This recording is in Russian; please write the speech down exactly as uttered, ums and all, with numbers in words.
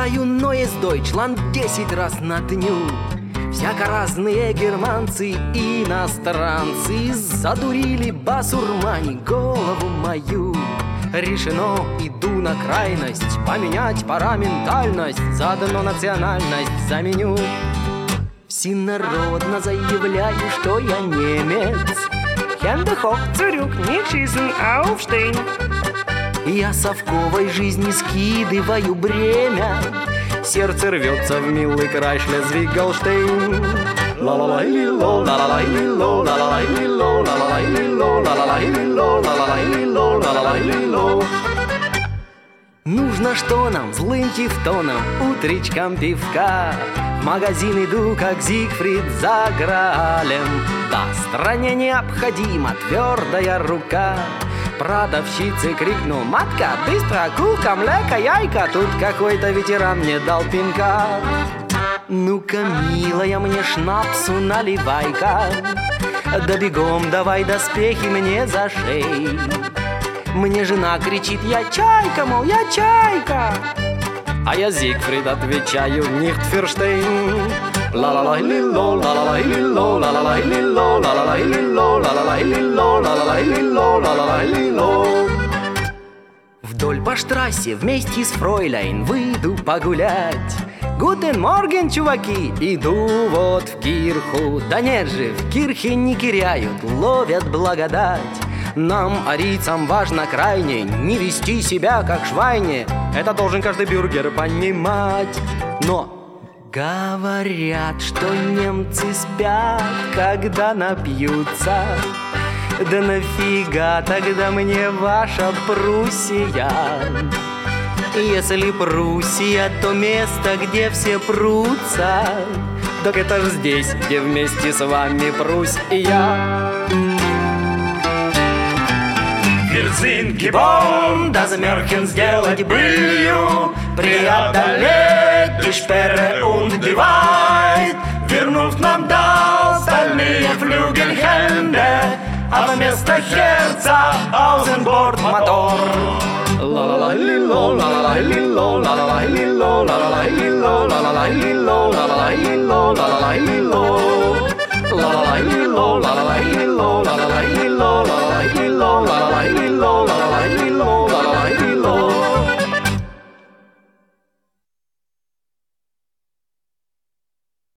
Читаю Neues Deutschland десять раз на дню. Всяко разные германцы и иностранцы задурили басурмане голову мою. Решено, иду на крайность, поменять пора ментальность, заодно национальность заменю. Всенародно заявляю, что я немец. Hände hoch, zurück, nicht schießen, aufstehen. Я совковой жизни скидываю бремя. Сердце рвется в милый край Шлезвиг-Голштейн. Ла-ла-лай-ли-ло, ла-ла-лай-ли-ло, ла-ла-лай-ли-ло, ла-ла-лай-ли-ло, ла-ла-лай-ли-ло, ла-ла-лай-ли-ло, ла-ла-лай-ли-ло. Нужно что нам злым тевтоном утречком пивка. В магазин иду, как Зигфрид за Граалем. Да, стране необходима твердая рука. Продавщице крикнул: матка, быстро, кулка, млека, яйка. Тут какой-то ветеран мне дал пинка. Ну-ка, милая, мне шнапсу наливай-ка. Да бегом давай доспехи мне за шею. Мне жена кричит: я чайка, мол, я чайка. А я Зигфрид отвечаю: Нихтферштейн. Ла-ла-лай-ли-ло, ла-ла-лай-ли-ло, ла-ла-лай-ли-ло, ла-ла-лай-ли-ло, ла-ла-лай-ли-ло, ла-ла-лай-ли-ло, ла-ла-лай-ли-ло. Вдоль по штрассе вместе с фройляйн выйду погулять. Гутен морген, чуваки, иду вот в кирху. Да нет же, в кирхе не киряют, ловят благодать. Нам, арийцам, важно крайне не вести себя как швайне. Это должен каждый бюргер понимать. Но говорят, что немцы спят, когда напьются. Да нафига тогда мне ваша Пруссия? Если Пруссия, то место, где все прутся. Так это ж здесь, где вместе с вами прусь и я. Wir sind geboren, das Märchen сделать былью, преодолеть die Sperre und die Wahrheit. Vernunft нам дал стальные Flügelhände, а вместо Herza Außenbordmotor. Ла-ла-лай-ли-ло, ла-ла-лай-ли-ло, ла-ла-лай-ли-ло, ла-ла-лай-ли-ло, ла-ла-лай-ли-ло, ла-ла-лай-ли-ло, ла-ла-лай-ли-ло, ла-ла-лай-ли-ло, ла-ла-лай-ли-ло, ла-ла-лай-ли-ло, ла-ла-лай-ли-ло.